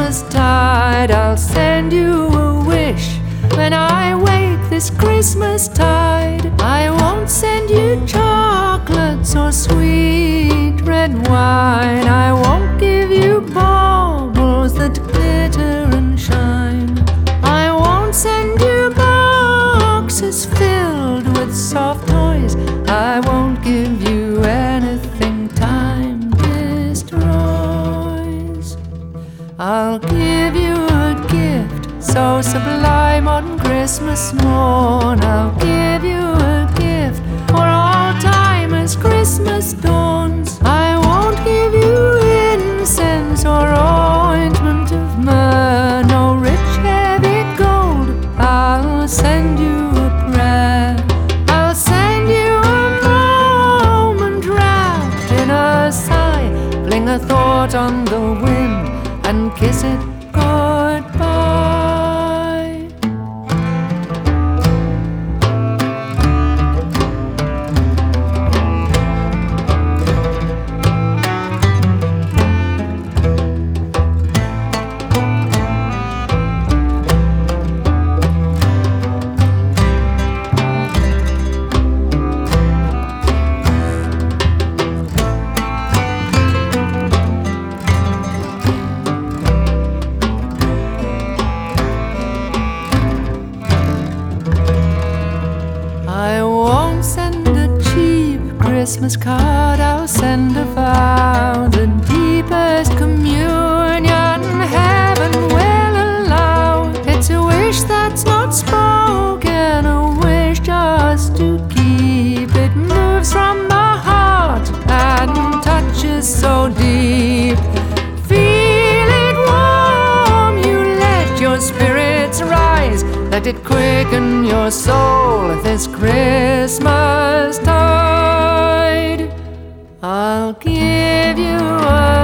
Christmas tide. I'll send you a wish when I wake this Christmas tide. I won't send you chocolates or sweet red wine. I won't give you baubles that glitter and shine. I won't send you boxes filled with soft toys. I won't give you anything time destroys. I'll give you a gift so sublime on Christmas morn. I'll give you a gift for all time as Christmas dawns. I won't give you incense or ointment of myrrh, no rich heavy gold. I'll send you a prayer. I'll send you a moment wrapped in a sigh. Fling a thought on the wind and kiss it goodbye. I won't send a cheap Christmas card. I'll send a vow, the deepest communion heaven will allow. It's a wish that's not spoken, a wish just to keep. It moves from the heart and touches so deep. Feel it warm, you let your spirits rise. Let it quicken your soul this Christmas tide. I'll give you a